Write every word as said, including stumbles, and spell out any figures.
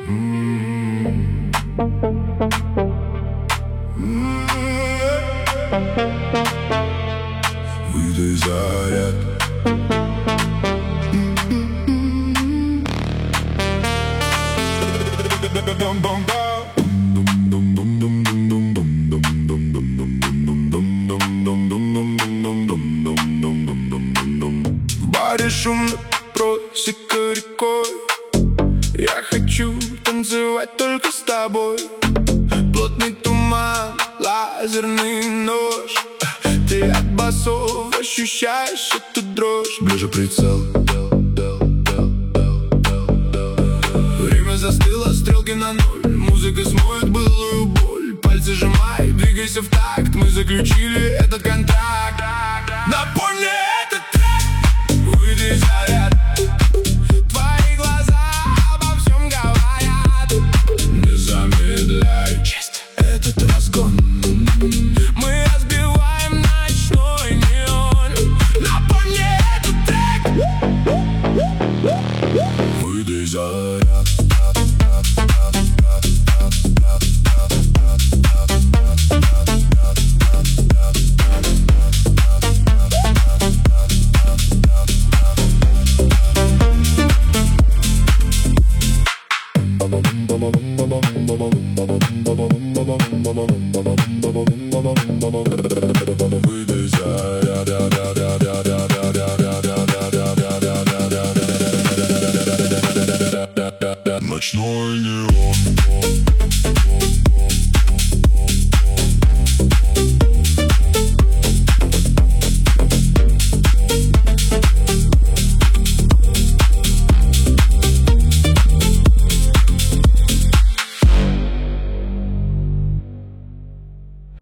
Выдай заряд. В баре шумно просека рекой. Я хочу танцевать только с тобой. Плотный туман, лазерный нож. Ты от басов ощущаешь эту дрожь. Ближе прицел. Время застыло, стрелки на ноль. Музыка смоет былую боль. Пальцы сжимай, двигайся в такт. Мы заключили этот контракт. Напой мне этот трек. Выйди заряд. Твои глаза обо всем говорят. Не замедляй этот разгон. Мы разбиваем ночной неон. Напой мне этот трек. Выдай заряд. Выдай заряд. Ночной неон.